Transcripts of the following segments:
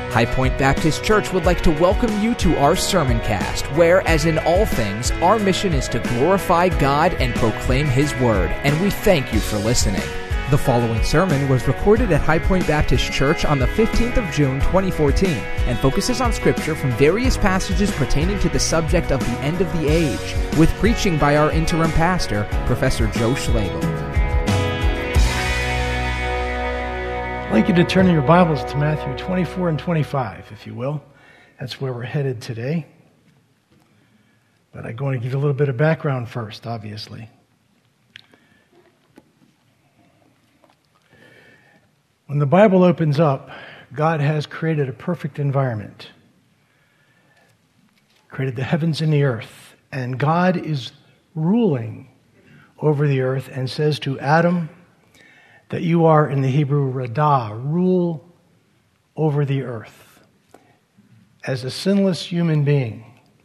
High Point Baptist Church would like to welcome you to our sermon cast, where, as in all things, our mission is to glorify God and proclaim His Word, and we thank you for listening. The following sermon was recorded at High Point Baptist Church on the 15th of June, 2014, and focuses on Scripture from various passages pertaining to the subject of the end of the age, with preaching by our interim pastor, Professor Joe Schlegel. I'd like you to turn in your Bibles to Matthew 24 and 25, if you will. That's where we're headed today. But I'm going to give you a little bit of background first, obviously. When the Bible opens up, God has created a perfect environment. Created the heavens and the earth. And God is ruling over the earth and says to Adam that you are, in the Hebrew, Radah, rule over the earth. As a sinless human being,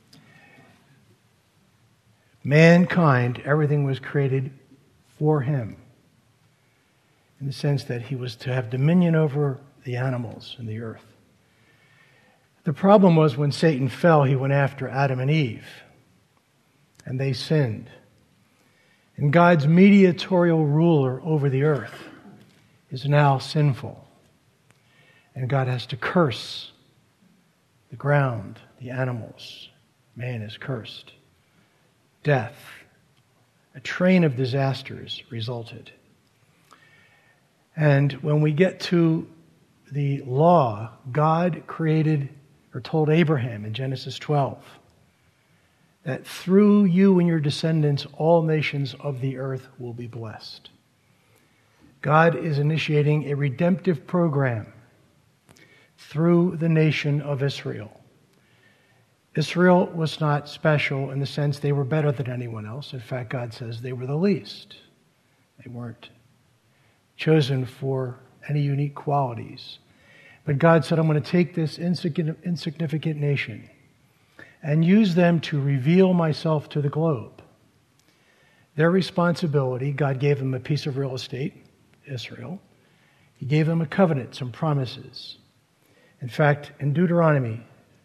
mankind, everything was created for him, in the sense that he was to have dominion over the animals and the earth. The problem was when Satan fell, he went after Adam and Eve, and they sinned. And God's mediatorial ruler over the earth is now sinful. And God has to curse the ground, the animals. Man is cursed. Death, a train of disasters resulted. And when we get to the law, God created or told Abraham in Genesis 12 that through you and your descendants, all nations of the earth will be blessed. God is initiating a redemptive program through the nation of Israel. Israel was not special in the sense they were better than anyone else. In fact, God says they were the least. They weren't chosen for any unique qualities. But God said, I'm going to take this insignificant nation and use them to reveal myself to the globe. Their responsibility, God gave them a piece of real estate, Israel. He gave them a covenant, some promises. In fact, in Deuteronomy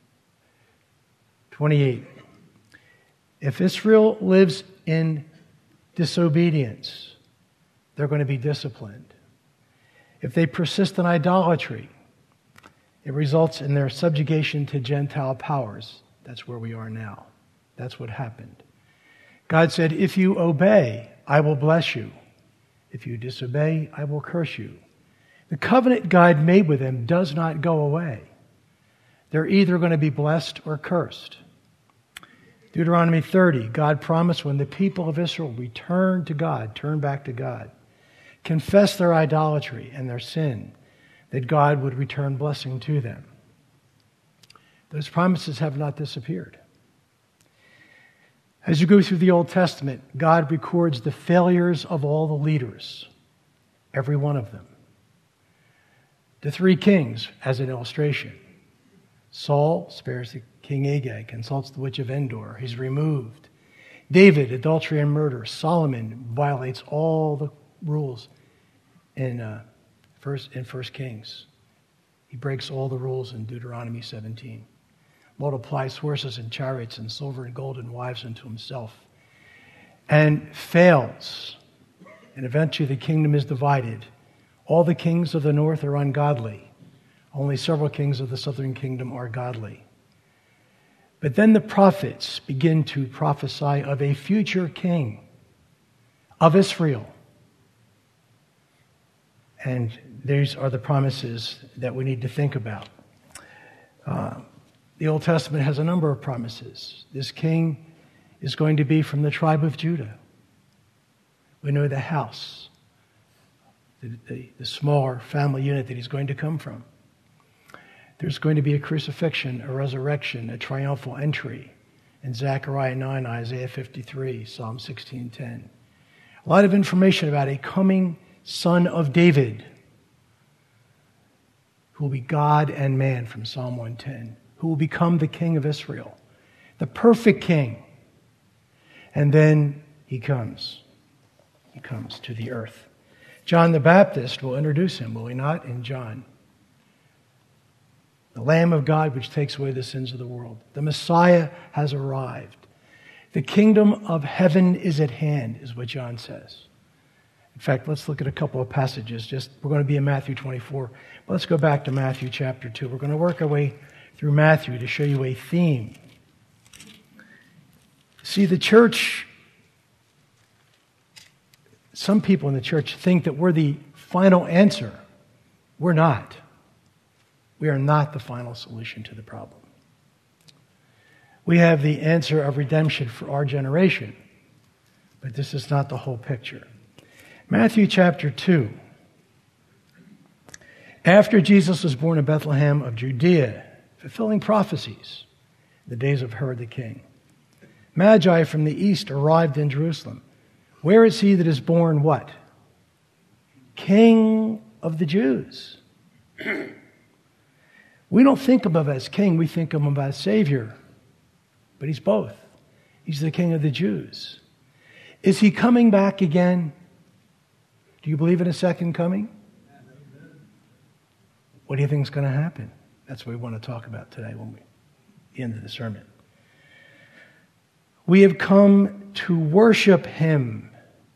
28, if Israel lives in disobedience, they're going to be disciplined. If they persist in idolatry, it results in their subjugation to Gentile powers. That's where we are now. That's what happened. God said, if you obey, I will bless you. If you disobey, I will curse you. The covenant God made with them does not go away. They're either going to be blessed or cursed. Deuteronomy 30, God promised when the people of Israel return to God, turn back to God, confess their idolatry and their sin, that God would return blessing to them. Those promises have not disappeared. As you go through the Old Testament, God records the failures of all the leaders, every one of them. The three kings, as an illustration. Saul spares the king Agag, consults the witch of Endor. He's removed. David, adultery and murder. Solomon violates all the rules in First Kings. He breaks all the rules in Deuteronomy 17. Multiplies horses and chariots and silver and gold and wives unto himself. And fails. And eventually the kingdom is divided. All the kings of the north are ungodly. Only several kings of the southern kingdom are godly. But then the prophets begin to prophesy of a future king of Israel. And these are the promises that we need to think about. The Old Testament has a number of promises. This king is going to be from the tribe of Judah. We know the house, the smaller family unit that he's going to come from. There's going to be a crucifixion, a resurrection, a triumphal entry in Zechariah 9, Isaiah 53, Psalm 16:10. A lot of information about a coming son of David who will be God and man from Psalm 110, who will become the king of Israel, the perfect king. And then he comes. He comes to the earth. John the Baptist will introduce him, will he not, in John The Lamb of God which takes away the sins of the world. The Messiah has arrived. The kingdom of heaven is at hand, is what John says. In fact, let's look at a couple of passages. We're going to be in Matthew 24. But let's go back to Matthew chapter 2. We're going to work our way through Matthew to show you a theme. See, the church, some people in the church think that we're the final answer. We're not. We are not the final solution to the problem. We have the answer of redemption for our generation, but this is not the whole picture. Matthew chapter 2. After Jesus was born in Bethlehem of Judea, fulfilling prophecies, the days of Herod the king, Magi from the east arrived in Jerusalem. Where is he that is born what? King of the Jews. We don't think of him as king, we think of him as Savior. But he's both. He's the King of the Jews. Is he coming back again? Do you believe in a second coming? What do you think is going to happen? That's what we want to talk about today when we end the sermon. We have come to worship him,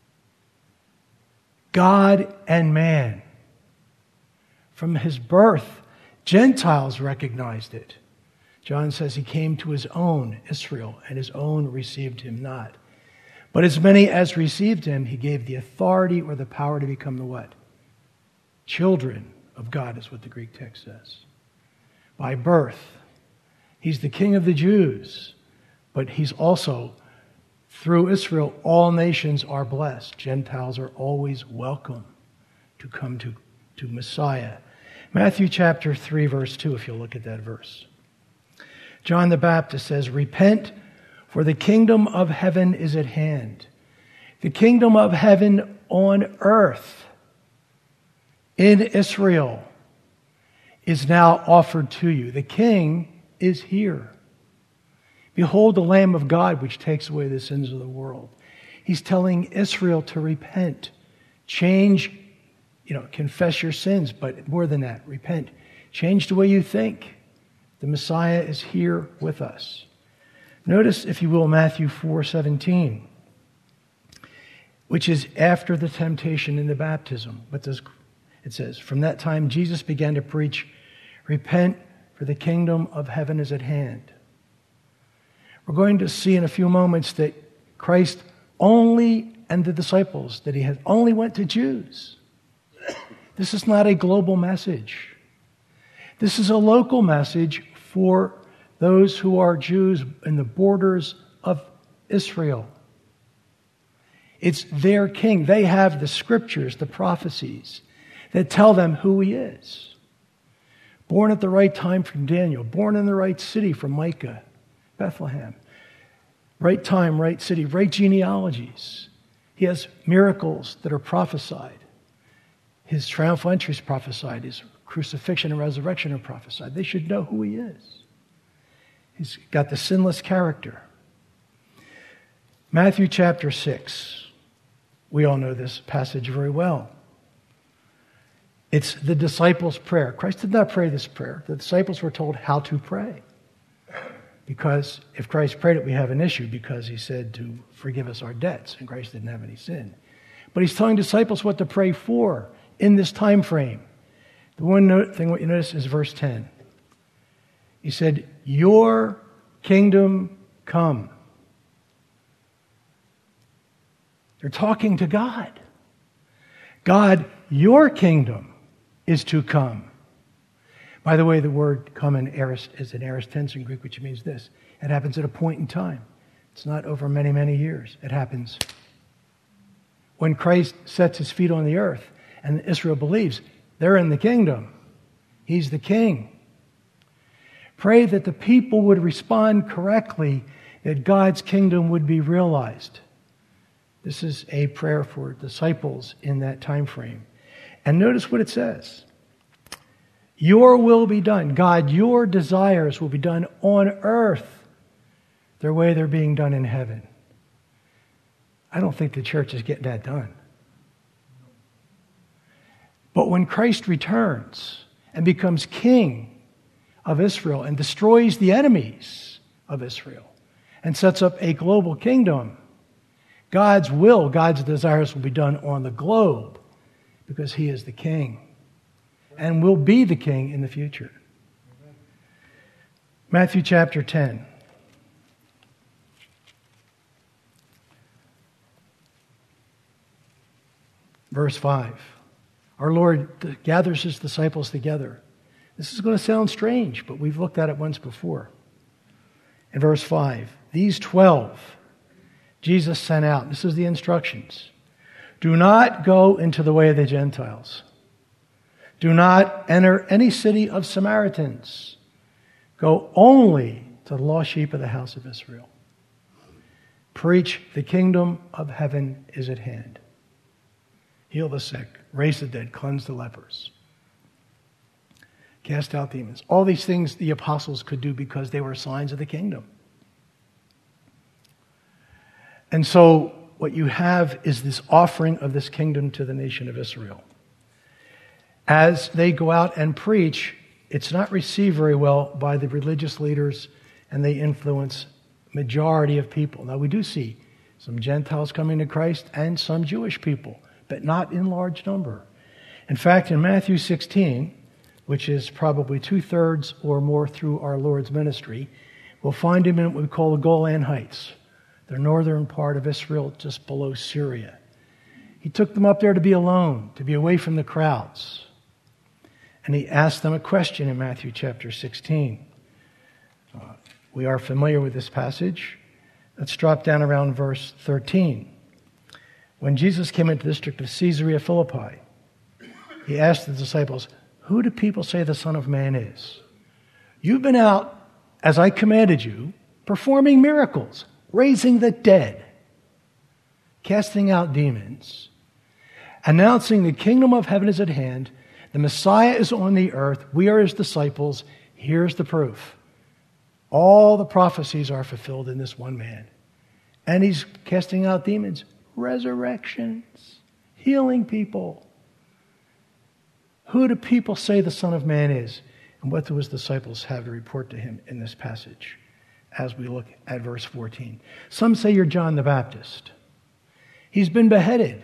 God and man. From his birth, Gentiles recognized it. John says he came to his own, Israel, and his own received him not. But as many as received him, he gave the authority or the power to become the what? Children of God is what the Greek text says. By birth, he's the King of the Jews, but he's also, through Israel, all nations are blessed. Gentiles are always welcome to come to Messiah. Matthew chapter 3, verse 2, if you'll look at that verse. John the Baptist says, repent, for the kingdom of heaven is at hand. The kingdom of heaven on earth in Israel is now offered to you. The king is here. Behold the Lamb of God which takes away the sins of the world. He's telling Israel to repent, change, confess your sins, but more than that, repent. Change the way you think. The Messiah is here with us. Notice, if you will, Matthew 4:17, which is after the temptation and the baptism. It says, from that time Jesus began to preach, repent, for the kingdom of heaven is at hand. We're going to see in a few moments that Christ only, and the disciples, that he had only went to Jews. This is not a global message. This is a local message for those who are Jews in the borders of Israel. It's their king. They have the scriptures, the prophecies that tell them who he is. Born at the right time from Daniel, born in the right city from Micah, Bethlehem. Right time, right city, right genealogies. He has miracles that are prophesied. His triumphal entry is prophesied. His crucifixion and resurrection are prophesied. They should know who he is. He's got the sinless character. Matthew chapter 6. We all know this passage very well. It's the disciples' prayer. Christ did not pray this prayer. The disciples were told how to pray. Because if Christ prayed it, we have an issue, because he said to forgive us our debts, and Christ didn't have any sin. But he's telling disciples what to pray for in this time frame. The one thing what you notice is verse 10. He said, your kingdom come. They're talking to God. God, your kingdom is to come. By the way, the word come is an aorist tense in Greek, which means this. It happens at a point in time. It's not over many, many years. It happens when Christ sets his feet on the earth and Israel believes they're in the kingdom. He's the king. Pray that the people would respond correctly, that God's kingdom would be realized. This is a prayer for disciples in that time frame. And notice what it says. Your will be done. God, your desires will be done on earth the way they're being done in heaven. I don't think the church is getting that done. But when Christ returns and becomes king of Israel and destroys the enemies of Israel and sets up a global kingdom. God's will, God's desires will be done on the globe because he is the king and will be the king in the future. Matthew chapter 10. Verse 5. Our Lord gathers his disciples together. This is going to sound strange, but we've looked at it once before. In verse 5, these 12 Jesus sent out. This is the instructions. Do not go into the way of the Gentiles. Do not enter any city of Samaritans. Go only to the lost sheep of the house of Israel. Preach the kingdom of heaven is at hand. Heal the sick, raise the dead, cleanse the lepers. Cast out demons. All these things the apostles could do because they were signs of the kingdom. And so what you have is this offering of this kingdom to the nation of Israel. As they go out and preach, it's not received very well by the religious leaders, and they influence majority of people. Now we do see some Gentiles coming to Christ and some Jewish people, but not in large number. In fact, in Matthew 16, which is probably 2/3 or more through our Lord's ministry, we'll find him in what we call the Golan Heights, the northern part of Israel just below Syria. He took them up there to be alone, to be away from the crowds. And he asked them a question in Matthew chapter 16. We are familiar with this passage. Let's drop down around verse 13. When Jesus came into the district of Caesarea Philippi, he asked the disciples, who do people say the Son of Man is? You've been out, as I commanded you, performing miracles, raising the dead, casting out demons, announcing the kingdom of heaven is at hand, the Messiah is on the earth, we are his disciples, here's the proof. All the prophecies are fulfilled in this one man. And he's casting out demons, resurrections, healing people. Who do people say the Son of Man is? And what do his disciples have to report to him in this passage as we look at verse 14? Some say you're John the Baptist. He's been beheaded.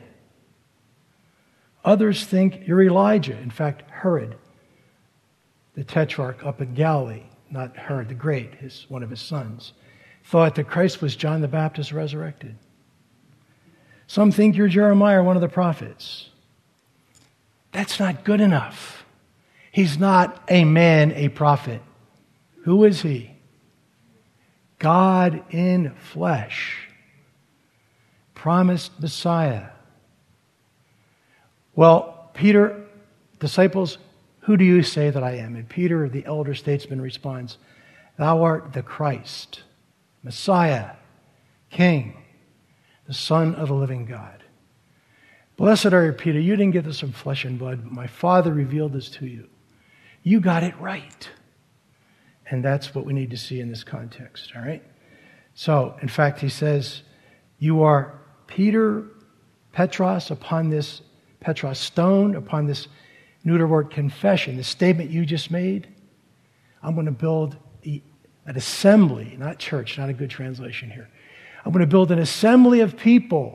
Others think you're Elijah. In fact, Herod, the tetrarch up in Galilee, not Herod the Great, one of his sons, thought that Christ was John the Baptist resurrected. Some think you're Jeremiah, one of the prophets. That's not good enough. He's not a man, a prophet. Who is he? God in flesh. Promised Messiah. Well, Peter, disciples, who do you say that I am? And Peter, the elder statesman, responds, thou art the Christ, Messiah, King, the Son of the living God. Blessed are you, Peter. You didn't get this from flesh and blood, but my Father revealed this to you. You got it right. And that's what we need to see in this context, all right? So, in fact, he says, you are Peter, Petros, Petros stone, upon this neuter word confession, the statement you just made. I'm going to build an assembly, not church, not a good translation here. I'm going to build an assembly of people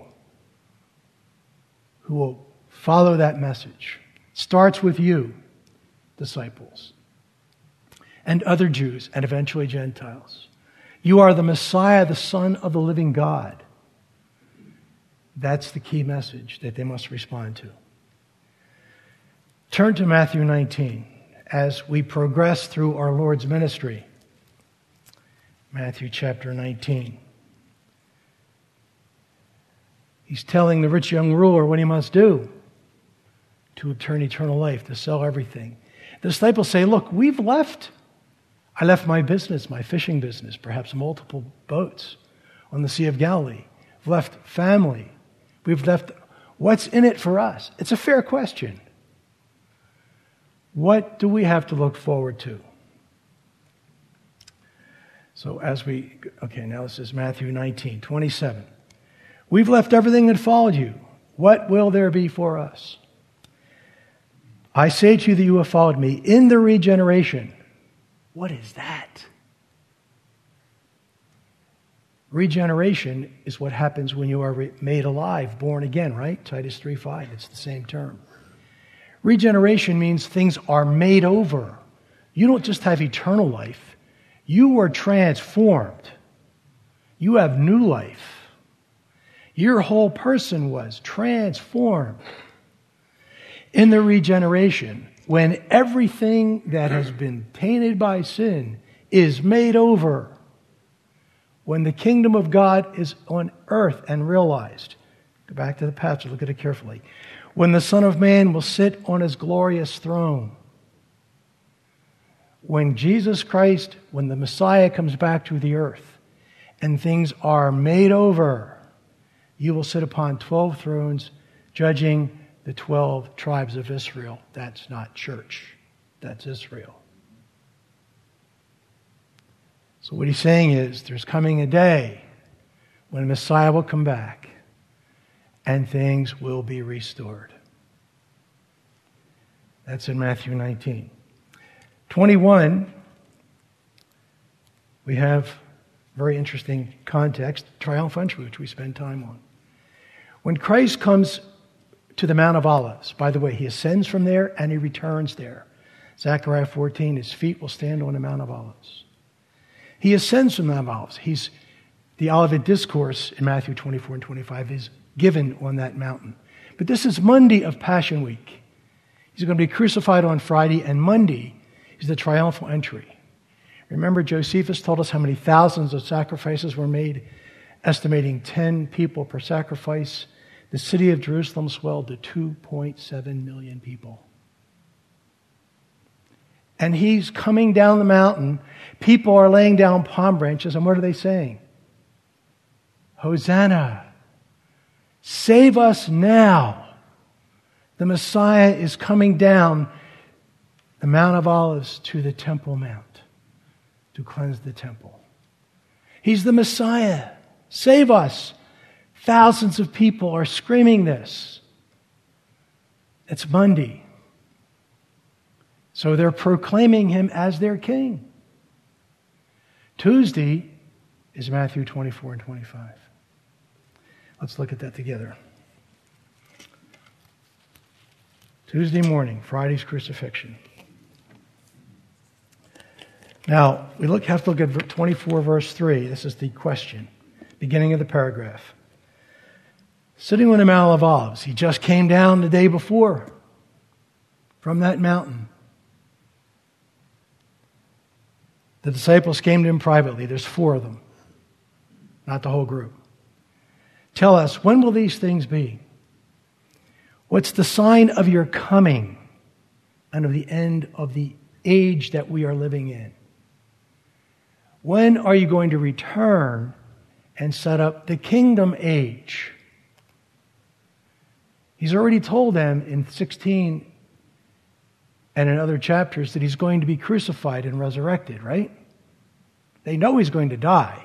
who will follow that message. It starts with you, disciples, and other Jews, and eventually Gentiles. You are the Messiah, the Son of the living God. That's the key message that they must respond to. Turn to Matthew 19 as we progress through our Lord's ministry. Matthew chapter 19. He's telling the rich young ruler what he must do to obtain eternal life, to sell everything. The disciples say, look, we've left. I left my business, my fishing business, perhaps multiple boats on the Sea of Galilee. We've left family. We've left, what's in it for us? It's a fair question. What do we have to look forward to? So now this is Matthew 19, 27. We've left everything and followed you. What will there be for us? I say to you that you have followed me in the regeneration. What is that? Regeneration is what happens when you are made alive, born again, right? Titus 3:5, it's the same term. Regeneration means things are made over. You don't just have eternal life. You were transformed. You have new life. Your whole person was transformed. In the regeneration, when everything that has been tainted by sin is made over, when the kingdom of God is on earth and realized, go back to the passage, look at it carefully, when the Son of Man will sit on his glorious throne, when Jesus Christ, when the Messiah comes back to the earth and things are made over, you will sit upon 12 thrones judging the 12 tribes of Israel. That's not church. That's Israel. So what he's saying is there's coming a day when Messiah will come back and things will be restored. That's in Matthew 19. 21, we have very interesting context, triumphal entry, which we spend time on. When Christ comes to the Mount of Olives, by the way, he ascends from there and he returns there. Zechariah 14, his feet will stand on the Mount of Olives. He ascends from the Mount of Olives. The Olivet Discourse in Matthew 24 and 25 is given on that mountain. But this is Monday of Passion Week. He's going to be crucified on Friday, and Monday is the triumphal entry. Remember, Josephus told us how many thousands of sacrifices were made, estimating 10 people per sacrifice. The city of Jerusalem swelled to 2.7 million people. And he's coming down the mountain. People are laying down palm branches, and what are they saying? Hosanna! Save us now! The Messiah is coming down the Mount of Olives to the Temple Mount to cleanse the temple. He's the Messiah. Save us! Thousands of people are screaming this. It's Monday. So they're proclaiming him as their king. Tuesday is Matthew 24 and 25. Let's look at that together. Tuesday morning, Friday's crucifixion. Now, we have to look at 24 verse 3. This is the question, beginning of the paragraph. Sitting on the Mount of Olives, he just came down the day before from that mountain. The disciples came to him privately. There's 4 of them, not the whole group. Tell us, when will these things be? What's the sign of your coming and of the end of the age that we are living in? When are you going to return and set up the kingdom age? He's already told them in 16 and in other chapters that he's going to be crucified and resurrected, right? They know he's going to die.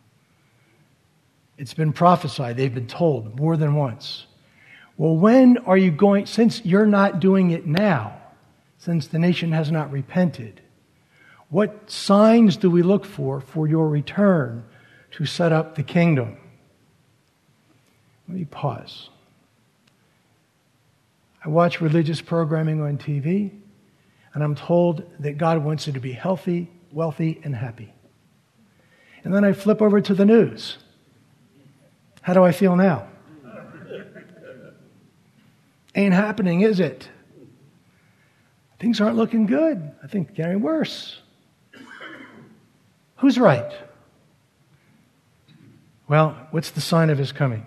It's been prophesied. They've been told more than once. Well, when are you going, since you're not doing it now, since the nation has not repented, what signs do we look for your return to set up the kingdom? Let me pause. I watch religious programming on TV, and I'm told that God wants you to be healthy, wealthy, and happy. And then I flip over to the news. How do I feel now? Ain't happening, is it? Things aren't looking good. I think getting worse. Who's right? Well, what's the sign of his coming?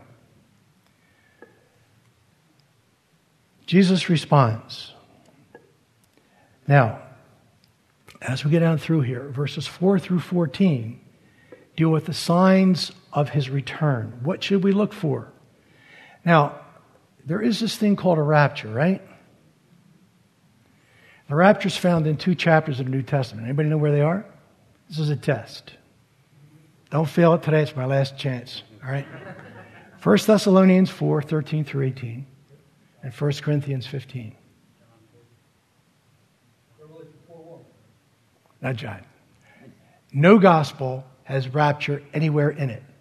Jesus responds. Now, as we get down through here, verses 4 through 14 deal with the signs of his return. What should we look for? Now, there is this thing called a rapture, right? The rapture is found in 2 chapters of the New Testament. Anybody know where they are? This is a test. Don't fail it today. It's my last chance. All right? 1 Thessalonians 4, 13 through 18, and 1 Corinthians 15. Not John. No gospel has rapture anywhere in it.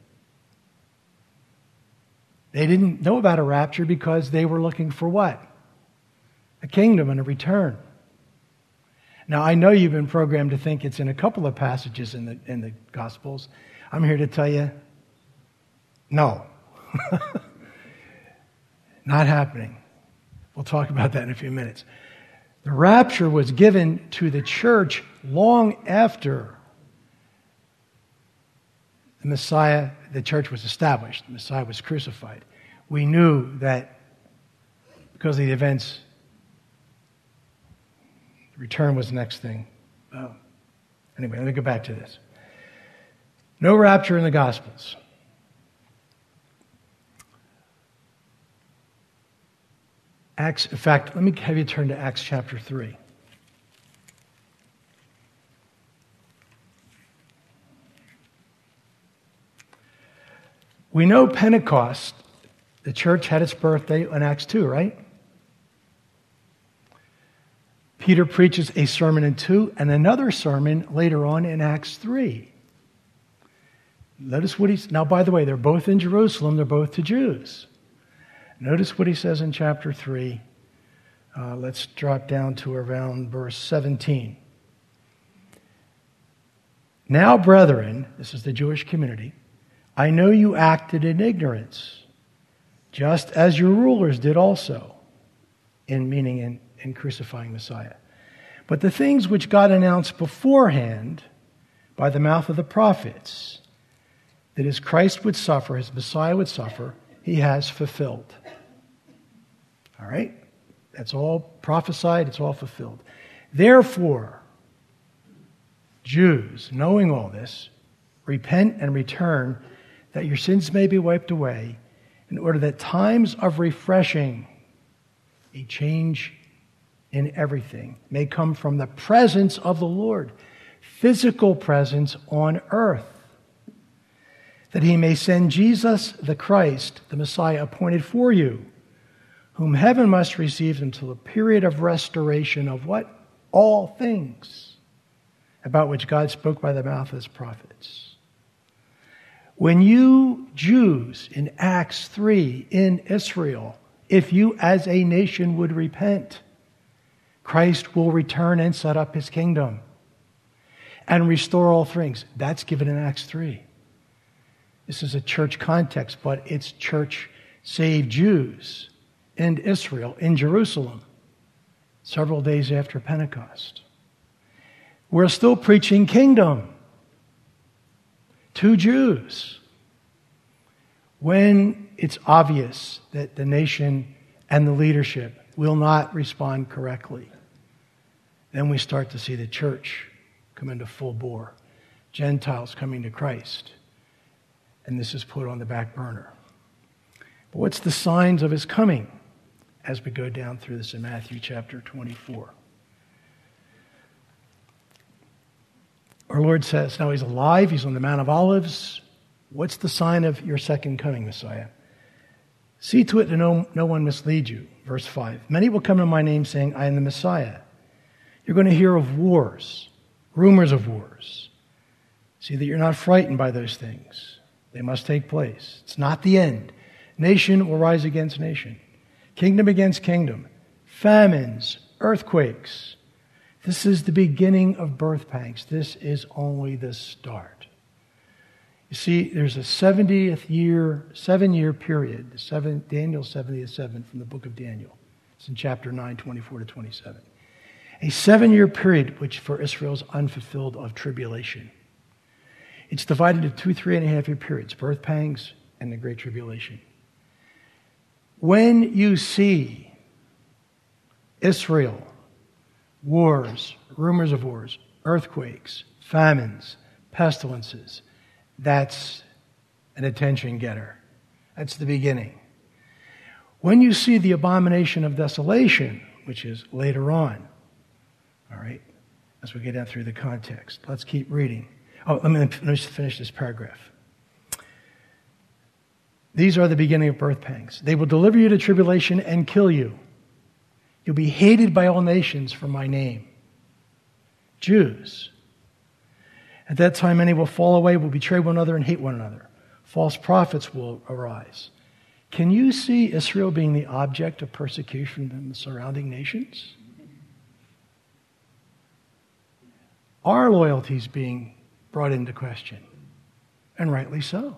They didn't know about a rapture because they were looking for what? A kingdom and a return. Now, I know you've been programmed to think it's in a couple of passages in the Gospels. I'm here to tell you, no. Not happening. We'll talk about that in a few minutes. The rapture was given to the church long after the Messiah, the church was established. The Messiah was crucified. We knew that because of the events, the return was the next thing. Anyway, let me go back to this. No rapture in the Gospels. Acts, in fact, let me have you turn to Acts chapter 3. We know Pentecost, the church had its birthday on Acts 2, right? Peter preaches a sermon in 2 and another sermon later on in Acts 3. Notice what he's... Now, by the way, they're both in Jerusalem. They're both to Jews. Notice what he says in chapter 3. Let's drop down to around verse 17. Now, brethren, this is the Jewish community, I know you acted in ignorance, just as your rulers did also, in crucifying Messiah. But the things which God announced beforehand by the mouth of the prophets, that his Christ would suffer, his Messiah would suffer, he has fulfilled. All right? That's all prophesied, it's all fulfilled. Therefore, Jews, knowing all this, repent and return, that your sins may be wiped away, in order that times of refreshing, a change in everything, may come from the presence of the Lord, physical presence on earth, that he may send Jesus the Christ, the Messiah appointed for you, whom heaven must receive until a period of restoration of what? All things, about which God spoke by the mouth of his prophets. When you Jews in Acts 3 in Israel, if you as a nation would repent, Christ will return and set up his kingdom and restore all things. That's given in Acts 3. This is a church context, but it's church saved Jews in Israel, in Jerusalem, several days after Pentecost. We're still preaching kingdom to Jews when it's obvious that the nation and the leadership will not respond correctly. Then we start to see the church come into full bore, Gentiles coming to Christ, and this is put on the back burner. But what's the signs of his coming as we go down through this in Matthew chapter 24? Our Lord says, now he's alive, he's on the Mount of Olives. What's the sign of your second coming, Messiah? See to it that no one mislead you. Verse 5. Many will come in my name saying, I am the Messiah. You're going to hear of wars, rumors of wars. See that you're not frightened by those things. They must take place. It's not the end. Nation will rise against nation. Kingdom against kingdom. Famines, earthquakes. This is the beginning of birth pangs. This is only the start. You see, there's a 7-year period, Daniel's 70th 7 from the book of Daniel. It's in chapter 9, 24 to 27. A 7-year period, which for Israel is unfulfilled of tribulation. It's divided into 2 3.5-year periods, birth pangs and the Great Tribulation. When you see Israel, wars, rumors of wars, earthquakes, famines, pestilences, that's an attention getter. That's the beginning. When you see the abomination of desolation, which is later on, all right, as we get down through the context, let's keep reading. Let me finish this paragraph. These are the beginning of birth pangs. They will deliver you to tribulation and kill you. You'll be hated by all nations for my name. Jews, At that time, many will fall away, will betray one another, and hate one another. False prophets will arise. Can you see Israel being the object of persecution in the surrounding nations? Our loyalty is being brought into question, and rightly so.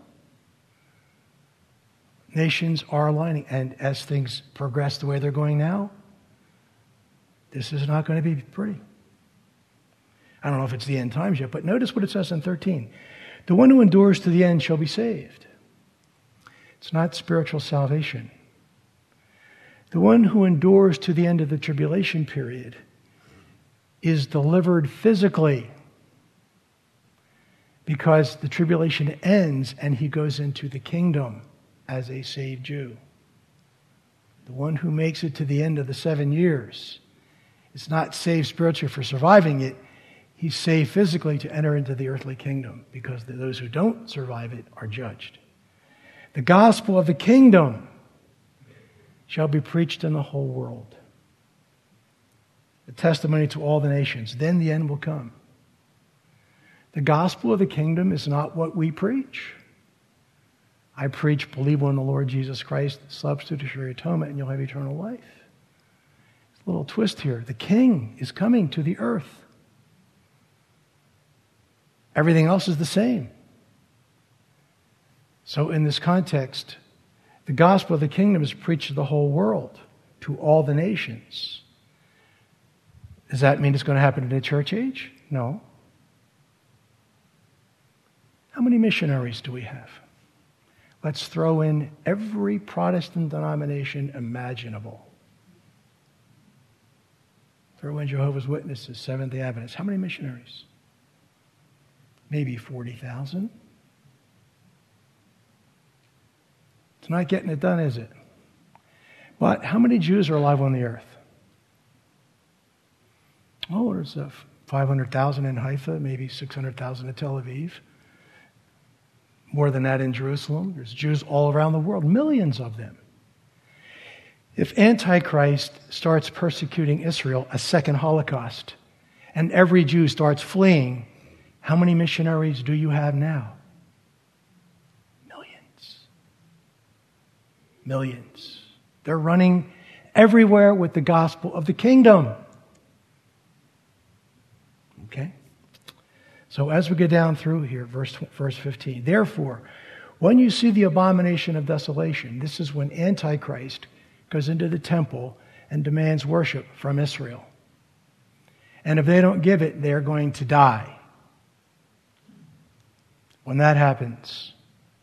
Nations are aligning, and as things progress the way they're going now, this is not going to be pretty. I don't know if it's the end times yet, but notice what it says in 13. The one who endures to the end shall be saved. It's not spiritual salvation. The one who endures to the end of the tribulation period is delivered physically, because the tribulation ends and he goes into the kingdom as a saved Jew. The one who makes it to the end of the 7 years is not saved spiritually for surviving it. He's saved physically to enter into the earthly kingdom, because those who don't survive it are judged. The gospel of the kingdom shall be preached in the whole world, a testimony to all the nations. Then the end will come. The gospel of the kingdom is not what we preach. I preach, believe on the Lord Jesus Christ, substitutionary atonement, and you'll have eternal life. There's a little twist here. The king is coming to the earth. Everything else is the same. So in this context, the gospel of the kingdom is preached to the whole world, to all the nations. Does that mean it's going to happen in the church age? No. How many missionaries do we have? Let's throw in every Protestant denomination imaginable. Throw in Jehovah's Witnesses, Seventh-day Adventists. How many missionaries? Maybe 40,000. It's not getting it done, is it? But how many Jews are alive on the earth? Oh, there's 500,000 in Haifa, maybe 600,000 in Tel Aviv. More than that in Jerusalem. There's Jews all around the world, millions of them. If Antichrist starts persecuting Israel, a second Holocaust, and every Jew starts fleeing, how many missionaries do you have now? Millions. Millions. They're running everywhere with the gospel of the kingdom. Okay? So as we go down through here, verse 15, therefore, when you see the abomination of desolation, this is when Antichrist goes into the temple and demands worship from Israel. And if they don't give it, they're going to die. When that happens,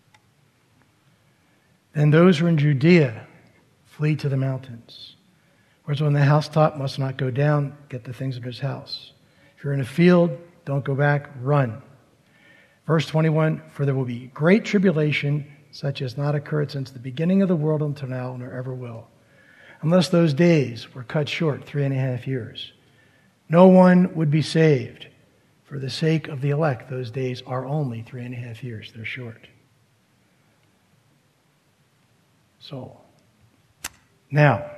then those who are in Judea flee to the mountains. Whereas on the housetop must not go down, get the things of his house. If you're in a field, don't go back, run. Verse 21, for there will be great tribulation, such as not occurred since the beginning of the world until now, nor ever will. Unless those days were cut short, 3.5 years. No one would be saved. For the sake of the elect, those days are only 3.5 years. They're short. So, now,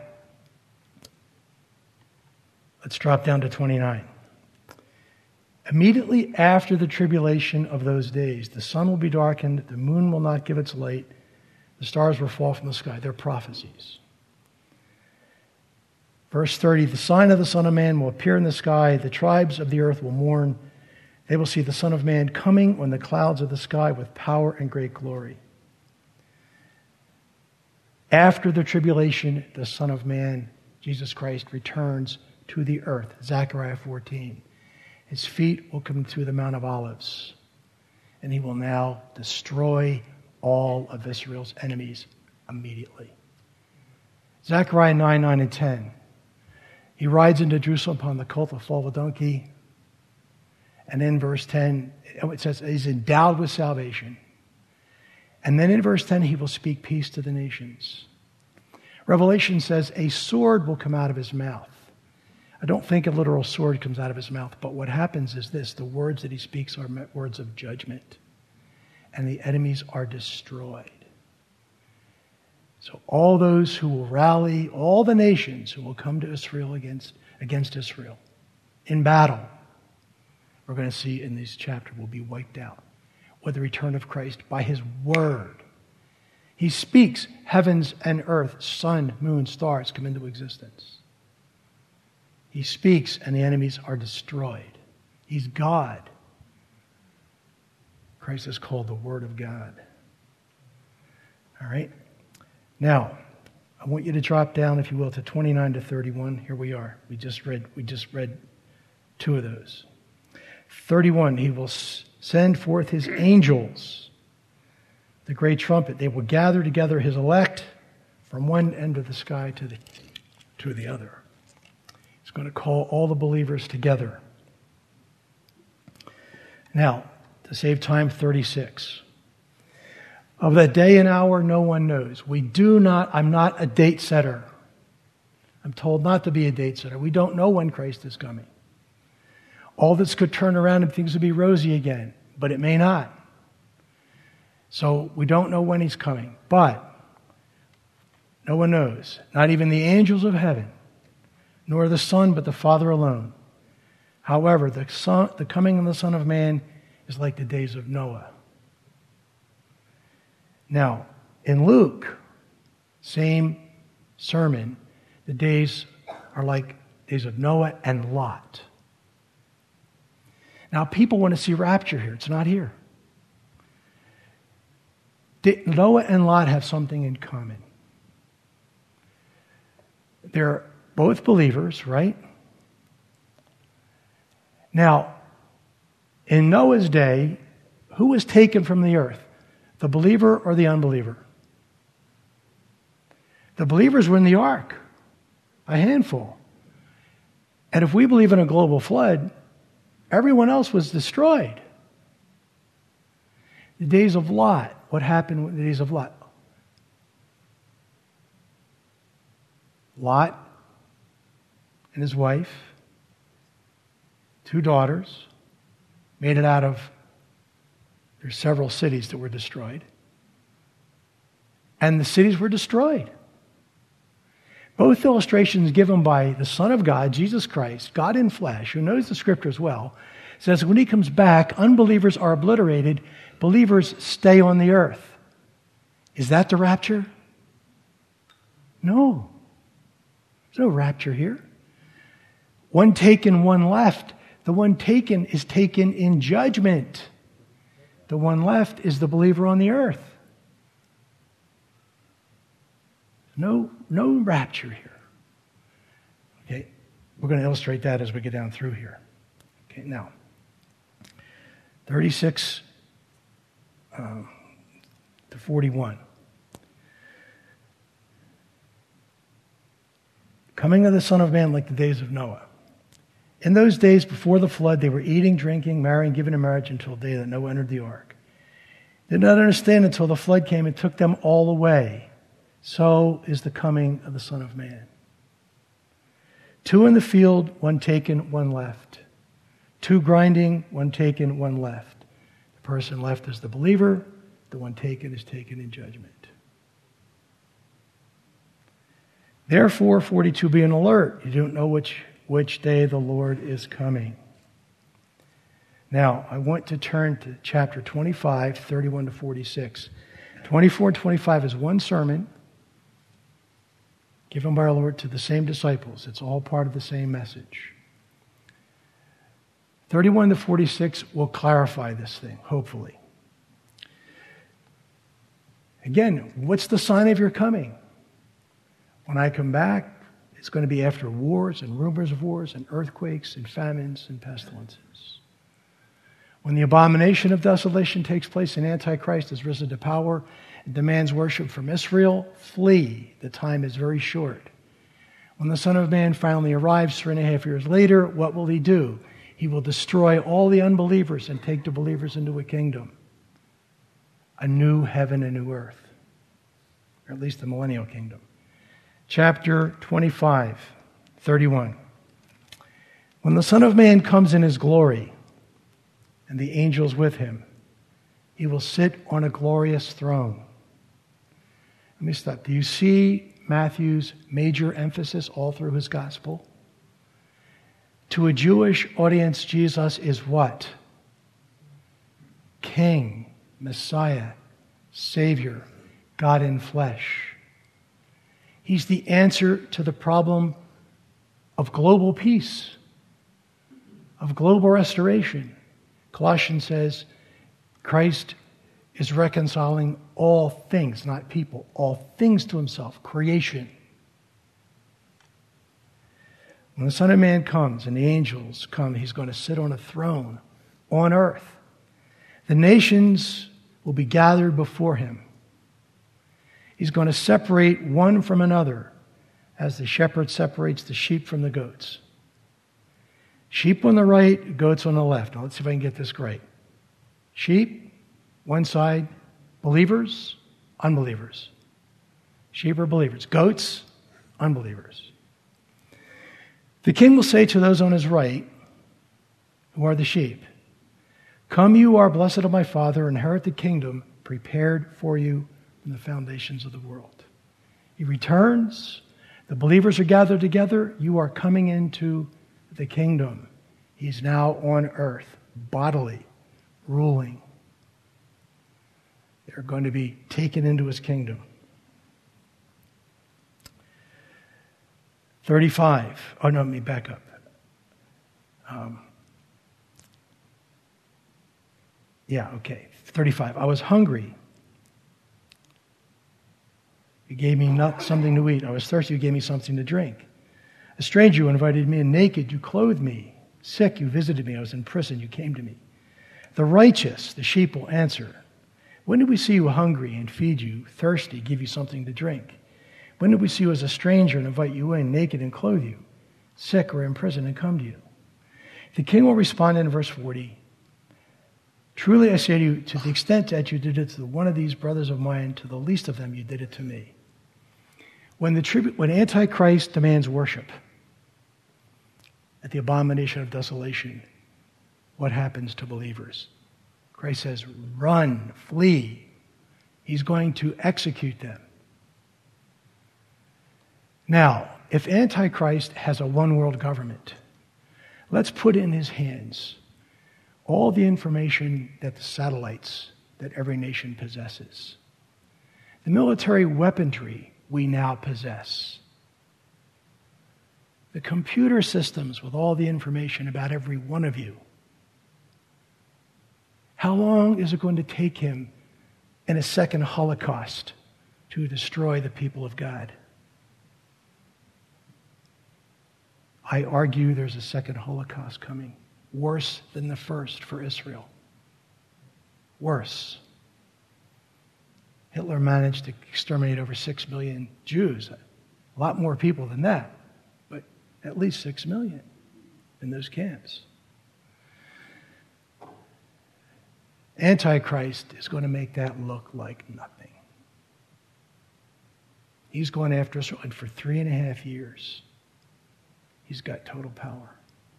let's drop down to 29. Immediately after the tribulation of those days, the sun will be darkened, the moon will not give its light, the stars will fall from the sky. They're prophecies. Verse 30, the sign of the Son of Man will appear in the sky, the tribes of the earth will mourn. They will see the Son of Man coming on the clouds of the sky with power and great glory. After the tribulation, the Son of Man, Jesus Christ, returns to the earth. Zechariah 14. His feet will come to the Mount of Olives, and he will now destroy all of Israel's enemies immediately. Zechariah 9, 9, and 10. He rides into Jerusalem upon the colt of a donkey. And in verse 10, it says he's endowed with salvation. And then in verse 10, he will speak peace to the nations. Revelation says a sword will come out of his mouth. I don't think a literal sword comes out of his mouth, but what happens is this: the words that he speaks are words of judgment, and the enemies are destroyed. So all those who will rally, all the nations who will come to Israel against Israel in battle, we're going to see in this chapter, will be wiped out with the return of Christ by his word. He speaks, heavens and earth, sun, moon, stars come into existence. He speaks and the enemies are destroyed. He's God. Christ is called the Word of God. All right? Now, I want you to drop down, if you will, to 29 to 31. Here we are. We just read 2 of those. 31, he will send forth his angels, the great trumpet. They will gather together his elect from one end of the sky to the other. He's going to call all the believers together. Now, to save time, 36. Of that day and hour, no one knows. I'm not a date setter. I'm told not to be a date setter. We don't know when Christ is coming. All this could turn around and things would be rosy again, but it may not. So we don't know when he's coming. But no one knows, not even the angels of heaven, nor the Son, but the Father alone. However, the coming of the Son of Man is like the days of Noah. Now, in Luke, same sermon, the days are like days of Noah and Lot. Now, people want to see rapture here. It's not here. Noah and Lot have something in common. They're both believers, right? Now, in Noah's day, who was taken from the earth? The believer or the unbeliever? The believers were in the ark, a handful. And if we believe in a global flood, everyone else was destroyed. The days of Lot, what happened with the days of Lot? Lot and his wife, 2 daughters, made it out of, there's several cities that were destroyed. And the cities were destroyed. Both illustrations given by the Son of God, Jesus Christ, God in flesh, who knows the Scriptures well, says when he comes back, unbelievers are obliterated, believers stay on the earth. Is that the rapture? No. There's no rapture here. One taken, one left. The one taken is taken in judgment. The one left is the believer on the earth. No rapture here. Okay, we're going to illustrate that as we get down through here. Okay, now, 36 to 41. Coming of the Son of Man like the days of Noah. In those days before the flood, they were eating, drinking, marrying, giving in marriage until the day that Noah entered the ark. They did not understand until the flood came and took them all away. So is the coming of the Son of Man. 2 in the field, 1 taken, 1 left. 2 grinding, 1 taken, 1 left. The person left is the believer. The one taken is taken in judgment. Therefore, 42, be on alert. You don't know which day the Lord is coming. Now, I want to turn to chapter 25, 31 to 46. 24 and 25 is one sermon given by our Lord to the same disciples. It's all part of the same message. 31 to 46 will clarify this thing, hopefully. Again, what's the sign of your coming? When I come back, it's going to be after wars and rumors of wars and earthquakes and famines and pestilences. When the abomination of desolation takes place and Antichrist is risen to power and demands worship from Israel, flee. The time is very short. When the Son of Man finally arrives 3.5 years later, what will he do? He will destroy all the unbelievers and take the believers into a kingdom. A new heaven and new earth. Or at least the millennial kingdom. Chapter 25, 31. When the Son of Man comes in his glory, and the angels with him, he will sit on a glorious throne. Let me stop. Do you see Matthew's major emphasis all through his gospel? To a Jewish audience, Jesus is what? King, Messiah, Savior, God in flesh. He's the answer to the problem of global peace, of global restoration. Colossians says Christ is reconciling all things, not people, all things to himself, creation. When the Son of Man comes and the angels come, he's going to sit on a throne on earth. The nations will be gathered before him. He's going to separate one from another as the shepherd separates the sheep from the goats. Sheep on the right, goats on the left. Now let's see if I can get this right. Sheep, one side, believers, unbelievers. Sheep are believers. Goats, unbelievers. The king will say to those on his right, who are the sheep, "Come, you are blessed of my Father, inherit the kingdom prepared for you from the foundations of the world." He returns. The believers are gathered together. You are coming into the kingdom. He's now on earth, bodily, ruling. They're going to be taken into his kingdom. 35. Oh, no, let me back up. 35. I was hungry. You gave me something to eat. I was thirsty. You gave me something to drink. A stranger, you invited me, and naked, you clothed me. Sick, you visited me. I was in prison. You came to me. The righteous, the sheep, will answer, "When did we see you hungry and feed you, thirsty, give you something to drink? When did we see you as a stranger and invite you in, naked and clothe you, sick or in prison and come to you?" The king will respond in verse 40, "Truly I say to you, to the extent that you did it to one of these brothers of mine, to the least of them you did it to me." When Antichrist demands worship at the abomination of desolation, what happens to believers? Christ says, run, flee. He's going to execute them. Now, if Antichrist has a one-world government, let's put in his hands all the information that the satellites that every nation possesses. The military weaponry we now possess. The computer systems with all the information about every one of you. How long is it going to take him in a second Holocaust to destroy the people of God? I argue there's a second Holocaust coming, worse than the first for Israel. Worse. Hitler managed to exterminate over 6 million Jews. A lot more people than that, but at least 6 million in those camps. Antichrist is going to make that look like nothing. He's going after us, and for 3.5 years, he's got total power.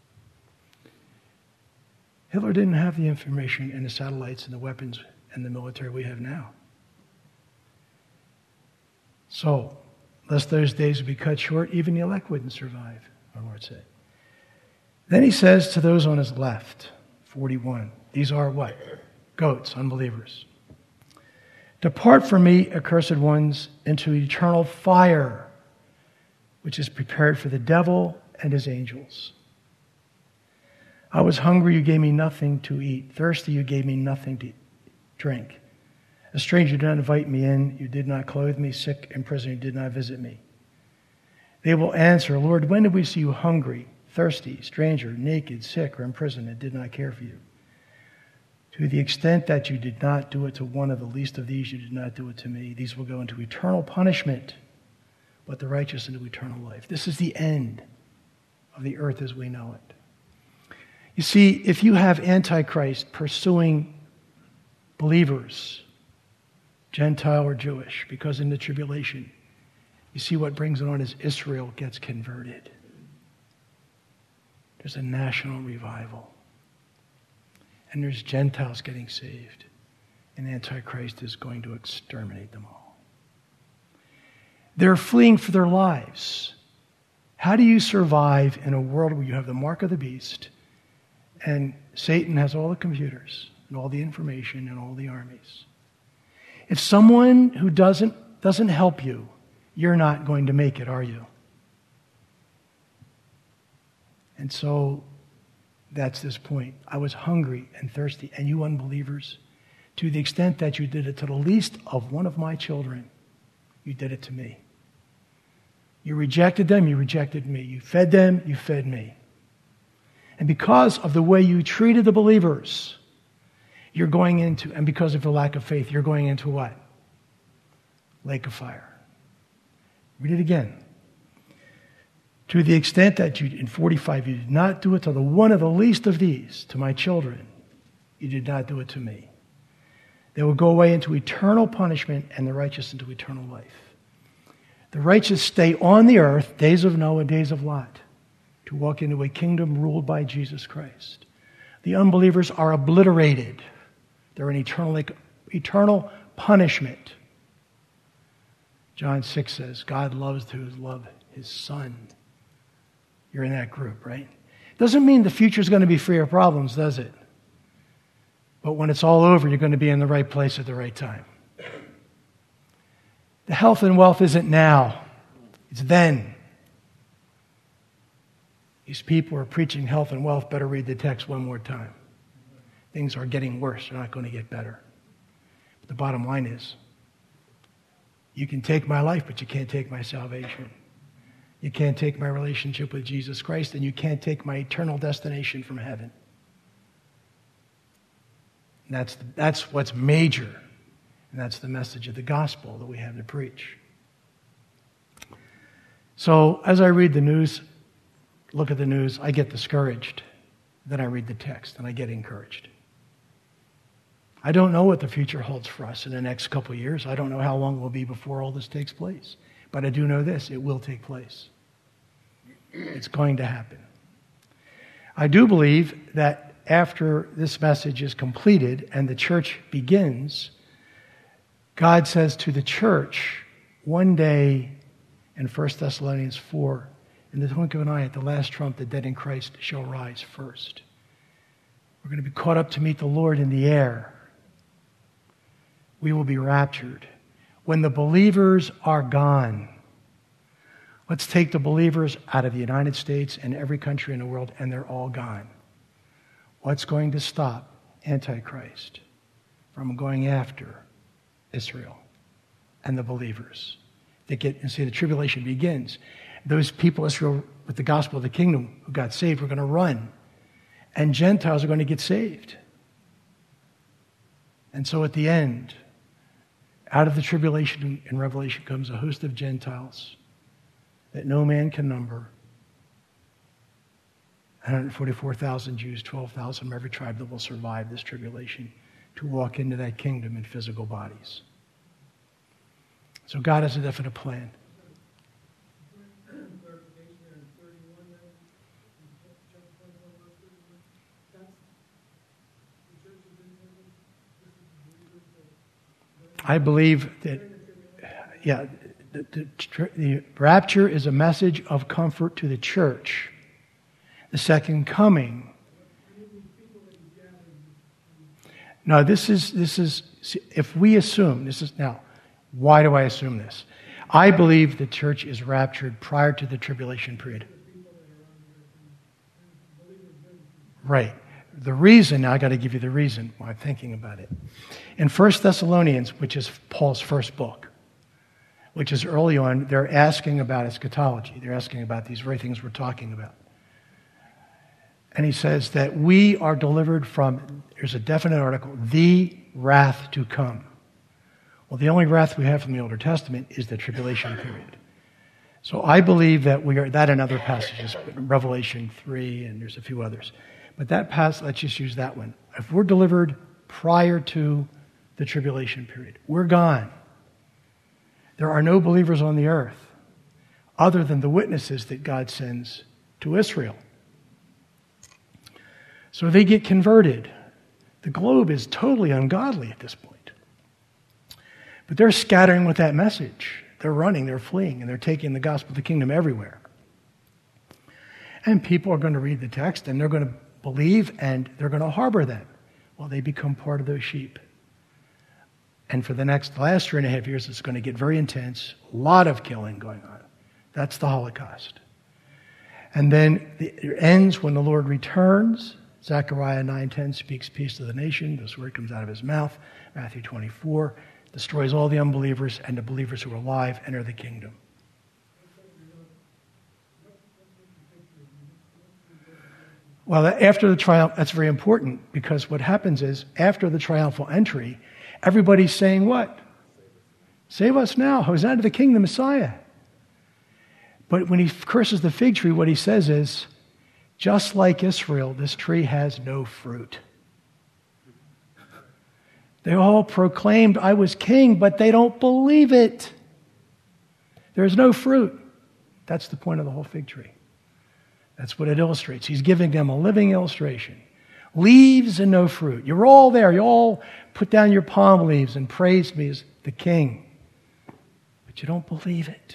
Hitler didn't have the information and the satellites and the weapons and the military we have now. So, lest those days would be cut short, even the elect wouldn't survive, our Lord said. Then he says to those on his left, 41, these are what? Goats, unbelievers. "Depart from me, accursed ones, into eternal fire, which is prepared for the devil and his angels. I was hungry, you gave me nothing to eat. Thirsty, you gave me nothing to drink. A stranger did not invite me in, you did not clothe me. Sick in prison, you did not visit me." They will answer, "Lord, when did we see you hungry, thirsty, stranger, naked, sick, or in prison, and did not care for you? To the extent that you did not do it to one of the least of these, you did not do it to me. These will go into eternal punishment, but the righteous into eternal life." This is the end of the earth as we know it. You see, if you have Antichrist pursuing believers, Gentile or Jewish, because in the tribulation, you see what brings it on is Israel gets converted. There's a national revival. And there's Gentiles getting saved. And Antichrist is going to exterminate them all. They're fleeing for their lives. How do you survive in a world where you have the mark of the beast and Satan has all the computers and all the information and all the armies? If someone who doesn't help you, you're not going to make it, are you? And so that's this point. I was hungry and thirsty, and you unbelievers, to the extent that you did it to the least of one of my children, you did it to me. You rejected them, you rejected me. You fed them, you fed me. And because of the way you treated the believers, you're going into, and because of your lack of faith, you're going into what? Lake of fire. Read it again. To the extent that you, in 45, you did not do it to the one of the least of these, to my children, you did not do it to me. They will go away into eternal punishment and the righteous into eternal life. The righteous stay on the earth, days of Noah, days of Lot, to walk into a kingdom ruled by Jesus Christ. The unbelievers are obliterated. They're in eternal punishment. John 6 says, God loves those who love his Son. You're in that group, right? Doesn't mean the future is going to be free of problems, does it? But when it's all over, you're going to be in the right place at the right time. The health and wealth isn't now. It's then. These people are preaching health and wealth. Better read the text one more time. Things are getting worse. They're not going to get better. But the bottom line is, you can take my life, but you can't take my salvation. You can't take my relationship with Jesus Christ, and you can't take my eternal destination from heaven. And that's what's major. And that's the message of the gospel that we have to preach. So as I read the news, look at the news, I get discouraged. Then I read the text and I get encouraged. I don't know what the future holds for us in the next couple of years. I don't know how long it will be before all this takes place. But I do know this, it will take place. It's going to happen. I do believe that after this message is completed and the church begins, God says to the church one day in 1 Thessalonians 4, in the twinkling of an eye, at the last trump, the dead in Christ shall rise first. We're going to be caught up to meet the Lord in the air. We will be raptured. When the believers are gone, let's take the believers out of the United States and every country in the world, and they're all gone. What's going to stop Antichrist from going after Israel and the believers? They get, and see, the tribulation begins. Those people, Israel, with the gospel of the kingdom who got saved, are going to run. And Gentiles are going to get saved. And so at the end, out of the tribulation in Revelation comes a host of Gentiles that no man can number. 144,000 Jews, 12,000 from every tribe that will survive this tribulation to walk into that kingdom in physical bodies. So God has a definite plan. I believe that, the rapture is a message of comfort to the church. The second coming. No, this is, if we assume, why do I assume this? I believe the church is raptured prior to the tribulation period. Right. The reason, now I got to give you the reason why I'm thinking about it. In 1 Thessalonians, which is Paul's first book, which is early on, they're asking about eschatology. They're asking about these very things we're talking about. And he says that we are delivered from, there's a definite article, the wrath to come. Well, the only wrath we have from the Old Testament is the tribulation period. So I believe that we are, that and other passages, Revelation 3, and there's a few others. But that passage, let's just use that one. If we're delivered prior to the tribulation period, we're gone. There are no believers on the earth other than the witnesses that God sends to Israel. So they get converted. The globe is totally ungodly at this point. But they're scattering with that message. They're running, they're fleeing, and they're taking the gospel of the kingdom everywhere. And people are going to read the text and they're going to believe and they're going to harbor them. Well, they become part of those sheep. And for the last 3.5 years, it's going to get very intense. A lot of killing going on. That's the Holocaust. And then it ends when the Lord returns. Zechariah 9:10 speaks peace to the nation. This word comes out of his mouth. Matthew 24 destroys all the unbelievers, and the believers who are alive enter the kingdom. Well, after the triumph, that's very important, because what happens is, after the triumphal entry, everybody's saying what? Save us now. Hosanna to the King, the Messiah. But when he curses the fig tree, what he says is, just like Israel, this tree has no fruit. They all proclaimed, I was king, but they don't believe it. There's no fruit. That's the point of the whole fig tree. That's what it illustrates. He's giving them a living illustration. Leaves and no fruit. You're all there. You all put down your palm leaves and praise me as the king. But you don't believe it.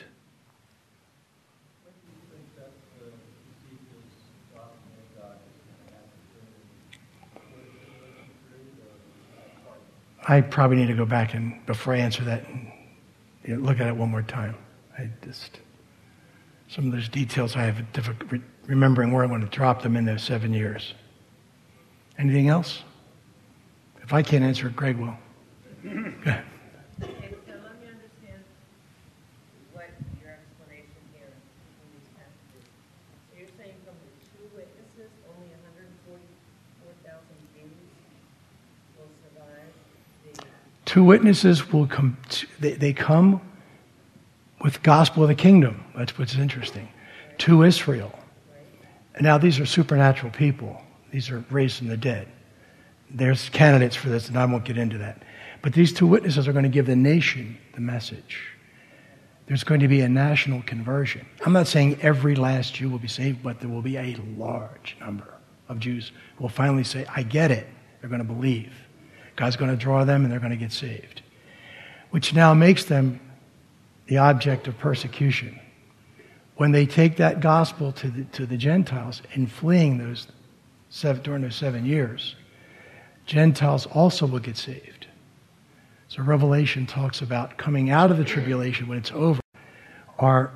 I probably need to go back and, before I answer that, and look at it one more time. Some of those details I have difficulty remembering where I want to drop them in those 7 years. Anything else? If I can't answer it, Greg will. Go ahead. Okay, so let me understand what your explanation here in these passages. So you're saying from the 2 witnesses, only 144,000 Jews will survive? 2 witnesses will come. They come with gospel of the kingdom. That's what's interesting. To Israel. Now, these are supernatural people. These are raised from the dead. There's candidates for this, and I won't get into that. But these 2 witnesses are going to give the nation the message. There's going to be a national conversion. I'm not saying every last Jew will be saved, but there will be a large number of Jews who will finally say, I get it. They're going to believe. God's going to draw them, and they're going to get saved. Which now makes them the object of persecution. When they take that gospel to the Gentiles in fleeing during those 7 years, Gentiles also will get saved. So Revelation talks about coming out of the tribulation when it's over, are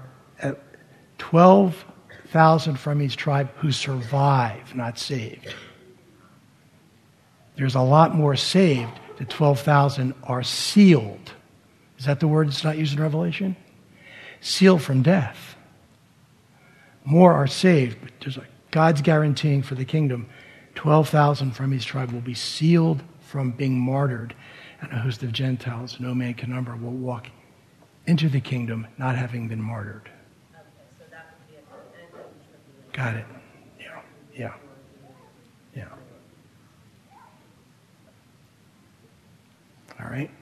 12,000 from each tribe who survive, not saved. There's a lot more saved. The 12,000 are sealed. Is that the word that's not used in Revelation? Sealed from death. More are saved, but there's God's guaranteeing for the kingdom, 12,000 from each tribe will be sealed from being martyred, and a host of Gentiles no man can number will walk into the kingdom not having been martyred. Okay, so that would be at the end of the tribulation. Got it. Yeah. All right.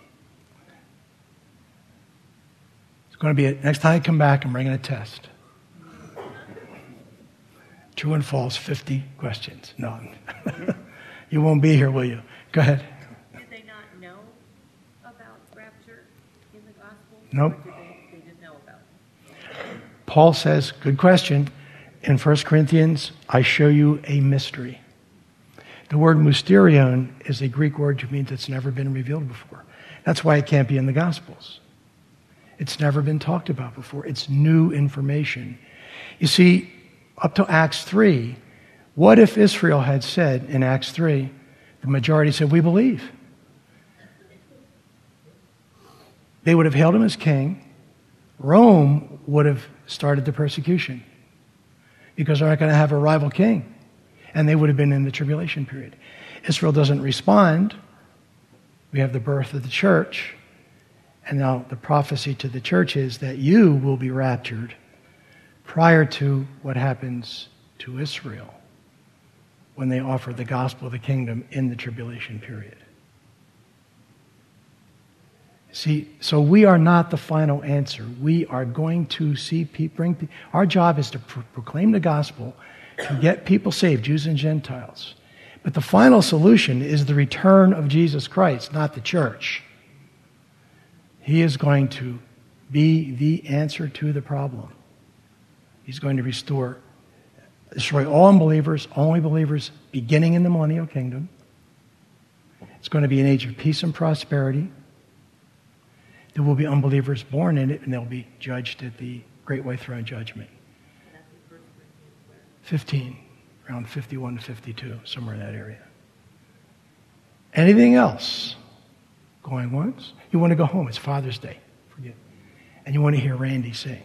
It's going to be next time I come back, I'm bringing a test. True and false, 50 questions. No. You won't be here, will you? Go ahead. Did they not know about rapture in the gospel? Nope. Or they didn't know about it? Paul says, good question, in 1 Corinthians, I show you a mystery. The word mysterion is a Greek word which means it's never been revealed before. That's why it can't be in the Gospels. It's never been talked about before. It's new information. You see, up to Acts 3, what if Israel had said in Acts 3, the majority said, we believe. They would have hailed him as king. Rome would have started the persecution because they're not going to have a rival king. And they would have been in the tribulation period. Israel doesn't respond. We have the birth of the church. And now the prophecy to the church is that you will be raptured prior to what happens to Israel when they offer the gospel of the kingdom in the tribulation period. See, so we are not the final answer. We are going to see people, our job is to proclaim the gospel, to get people saved, Jews and Gentiles. But the final solution is the return of Jesus Christ, not the church. He is going to be the answer to the problem. He's going to restore destroy all unbelievers, only believers beginning in the millennial kingdom. It's going to be an age of peace and prosperity. There will be unbelievers born in it, and they'll be judged at the Great White Throne Judgment. 15, around 51 to 52, somewhere in that area. Anything else? Going once? You want to go home. It's Father's Day. Forget. And you want to hear Randy sing.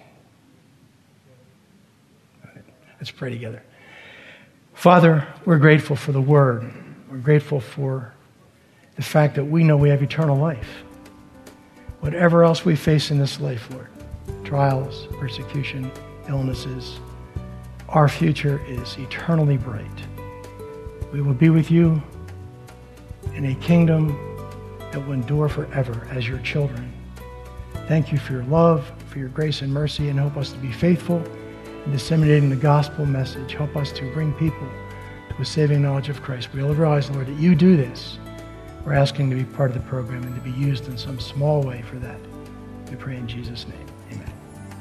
Let's pray together. Father, we're grateful for the Word. We're grateful for the fact that we know we have eternal life. Whatever else we face in this life, Lord, trials, persecution, illnesses, our future is eternally bright. We will be with you in a kingdom that will endure forever as your children. Thank you for your love, for your grace and mercy, and help us to be faithful in disseminating the gospel message. Help us to bring people to a saving knowledge of Christ. We all realize, Lord, that you do this. We're asking to be part of the program and to be used in some small way for that. We pray in Jesus' name. Amen.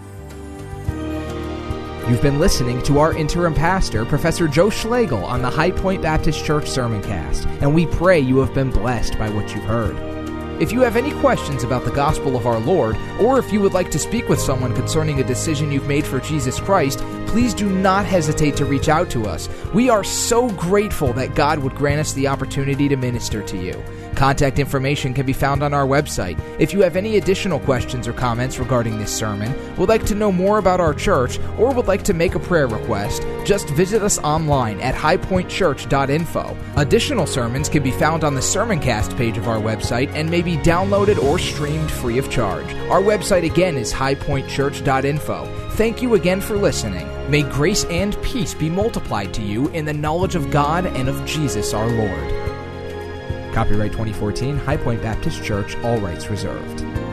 You've been listening to our interim pastor, Professor Joe Schlegel, on the High Point Baptist Church Sermoncast, and we pray you have been blessed by what you've heard. If you have any questions about the gospel of our Lord, or if you would like to speak with someone concerning a decision you've made for Jesus Christ, please do not hesitate to reach out to us. We are so grateful that God would grant us the opportunity to minister to you. Contact information can be found on our website. If you have any additional questions or comments regarding this sermon, would like to know more about our church, or would like to make a prayer request, just visit us online at highpointchurch.info. Additional sermons can be found on the Sermoncast page of our website and may be downloaded or streamed free of charge. Our website again is highpointchurch.info. Thank you again for listening. May grace and peace be multiplied to you in the knowledge of God and of Jesus our Lord. Copyright 2014, High Point Baptist Church, all rights reserved.